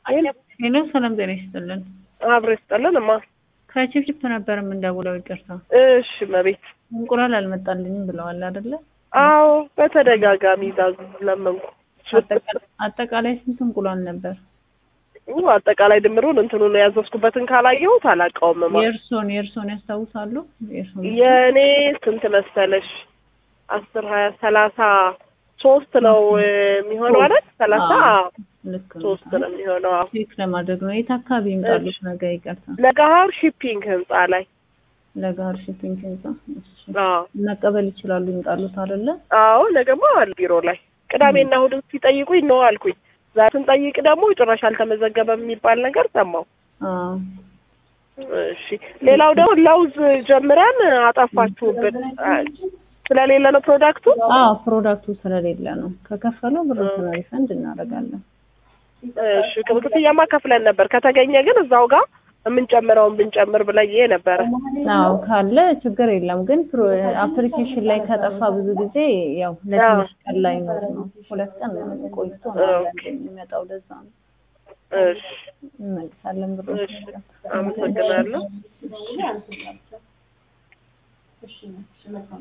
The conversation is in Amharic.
ሄሎ ሰላም ጤና ይስጥልን። አብሮ ይስጥልንማ። ከቺፕቺፕ ነበር የምንደውለው ይቅርታ። እሺ መቤት እንቁላል አልመጣልኝም ብለዋል አይደለ? አዎ በተደጋጋሚ ዛዙ ለመንኩ። አጠቃላይ ስንት እንቁላል ነበር? አጠቃላይ ድምሩን እንትኑን ያዘዝኩበትን ካላየሁት አላውቀውም። የእርሶን ያስታውሳሉ? የእኔ ስንት መሰለሽ 10 20 33 ነው የሚሆነው አይደል? 33 ነው የሚሆነው። ቼክ ለማድረግ ነው። የት አካባቢ ይምጣሉት? ነገ ይቀርታ ለጋሃር ሺፒንግ ህንጻ ላይ ለጋሃር ሺፒንግ ህንጻ። መቀበል ይችላሉ ይምጣሉት አይደለ? አዎ ነገማ ቢሮ ላይ ቅዳሜና እሑድ ሲጠይቁኝ ነው አልኩኝ። ዛሬን ጠይቅ ደግሞ ጭራሽ አልተመዘገበም የሚባል ነገር ሰማሁ። እሺ ሌላው ደግሞ ለውዝ ጀምረን አጠፋችሁብን። ስለሌለ ነው ፕሮዳክቱ? ፕሮዳክቱ ስለሌለ ነው። ከከፈሉ ብር ሪፈንድ እናደርጋለን። እሺ ክፍያማ ከፍለን ነበር። ከተገኘ ግን እዛው ጋር የምንጨምረውን ብንጨምር ብለዬ ነበር። ካለ ችግር የለም። ግን አፕሊኬሽን ላይ ከጠፋ ብዙ ጊዜ ያው ለትንሽ ቀን ላይ ነው 2 ቀን ቆይቶ ነው የሚመጣው። ለዛ ነው። እሺ እንመልሳለን ብር። አመሰግናለሁ።